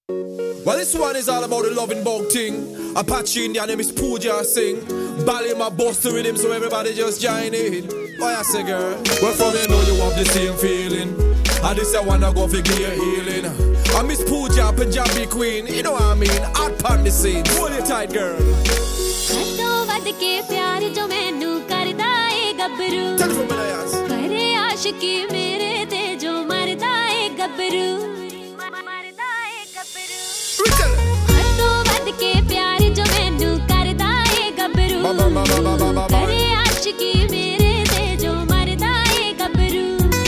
Well, this one is all about the loving bug thing. Apache Indian name is Pooja sing. Bally my boss to rhythm, so everybody just join in. Why I say, girl? Where from you know you have the same feeling. And this I wanna go for your healing. I miss Pooja, Punjabi queen. You know what I mean? Hot pan the scene. Hold it tight, girl. Tell it from me, Ayaz. करे आशिकी मेरे ते जो मरदा है गबरू हदों वध के प्यार जो मैनू करदा है गबरू करे आशिकी मेरे ते जो मरदा है गबरू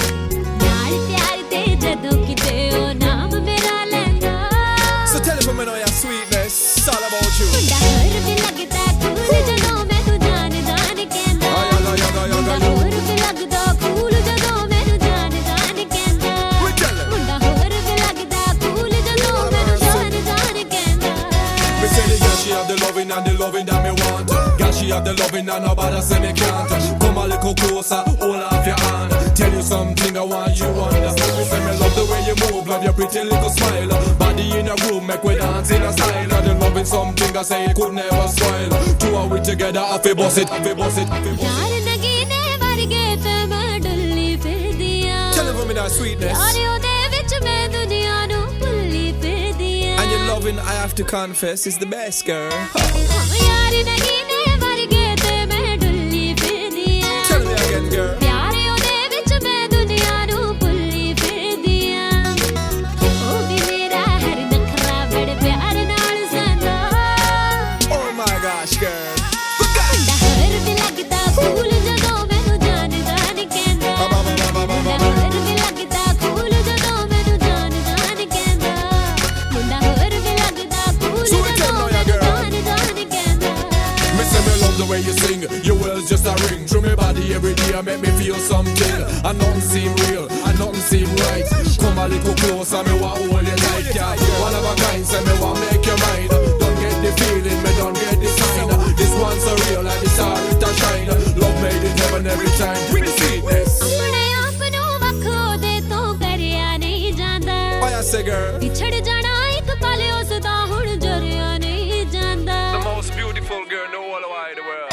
नाल प्यार ते जदों किते ओ नाम मेरा लैंदा So tell it from me, Ayaz, sweetness. It's all about you. मुंडा हर भी लगदा कूल जदों मैं तू जान जान कहंदा मुंडा होर भी लगदा कूल जदों मैनू जान जान कहंदा मुंडा होर भी लगदा कूल जदों मैनू जान जान कहंदा Me say the girl she have the loving and the loving that me want. Girl she have the loving and nobody say me can't. Come a little closer, hold off your hand. Tell you something I want you understand. Me say me love the way you move, love your pretty little smile. Body in a room, make we dance in a style. And the loving something I say it could never spoil. Two are we together, I feel boss it, I feel boss it, I feel boss it. यार नगीने वर्गे ते मैं डुल्ली फिरदियां Tell it from me that sweetness. यार ओदे विच मैं दुनिया नू भुल्ली फिरदियां And your loving, I have to confess, is the best, girl. यार नगीने वर्गे ते मैं डुल्ली फिरदियां Tell me again, girl. प्यार ओदे विच मैं दुनिया नू भुल्ली फिरदियां ओ भी मेरा हर नखरा बड़े प्यार नाल संदा Oh my gosh, girl. मुंडा हर भी लगदा कूल जदों मैनू जान जान कहंदा मुंडा हर भी लगदा कूल जदों मैनू जान जान कहंदा मुंडा हर भी लगदा कूल जदों मैनू जान जान कहंदा Me say me love the way you sing. Your words just a ring through my body every day. Make me feel something. And nothing seem real, and nothing seem right. Come a little closer, me want hold you tight, girl. One of a kind, say me want make you mine. Don't get the feeling, me don't get the sign. This one's so real, like the star it a shine. Love made in heaven every time. With the sweetness. अपने आप नू वखो दे तो करिया नहीं जांदा Why I say, girl? विछड़ जाना एक पल उसदा हुण जरिया नहीं जांदा The most beautiful girl in the whole wide world.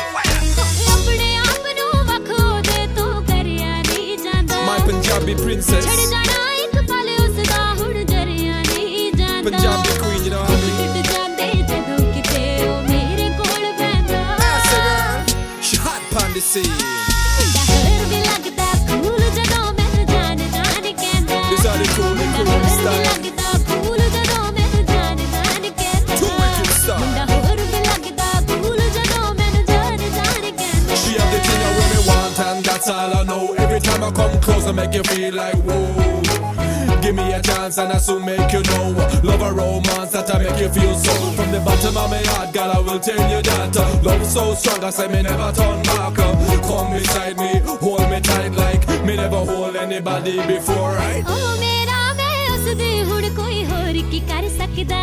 अपने आप नू वखो दे तो करिया नहीं जांदा My Punjabi princess, छड़ जाना एक पल उसदा हुण जरिया नहीं जांदा Punjabi queen, you know what I mean? टुट जांदे जदों किते ओ मेरे कोल पैंदा I say, girl, she hot pon the scene. मुंडा हर भी लगदा कूल जदों मैनू जान जान कहंदा These are the cool style. लगदा कूल जदों मैनू जान जान कहंदा Too wicked style. मुंडा होर भी लगदा कूल जदों मैनू जान जान कहंदा She have the thing I really want and that's all I know. Every time I come close I make you feel like whoa. Give me a chance and I soon make you know. Love a romance that I make you feel so. From the bottom of my heart, girl, I will tell you that love so strong I say me never turn back. Come beside me, hold me tight like me never hold anybody before, right? ओ मेरा मैं उस दी हुण कोई होर की कर सकदा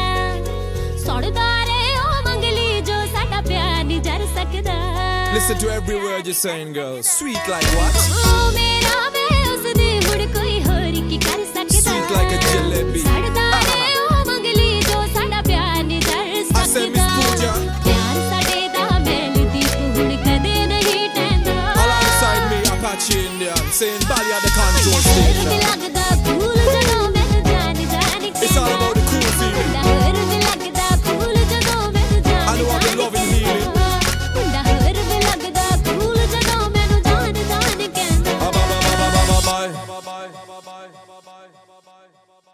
सुणदा रे ओ मंगली जो साडा प्यार नहीं जर सकदा Listen to every word you're saying, girl. Sweet like what? ओ मेरा मैं उस दी हुण कोई होर की कर सकदा Sweet like a jalebi. सुणदा रे ओ मंगली जो साडा प्यार नहीं जर I said, Miss सकदा Pooja. प्यार साडे दा मेल दी हुण कदे नहीं टैंदा Alongside me, Apache Indian, saying Bali at the control हर भी station. लगदा कूल जदों मैनू जान जान It's all about the cool feeling. मुंडा हर भी लगदा कूल जदों मैनू जान I know I've been loving healing. मुंडा हर भी लगदा कूल जदों मैनू जान जान कहंदा Bye bye bye bye bye bye bye bye bye bye bye bye bye bye bye.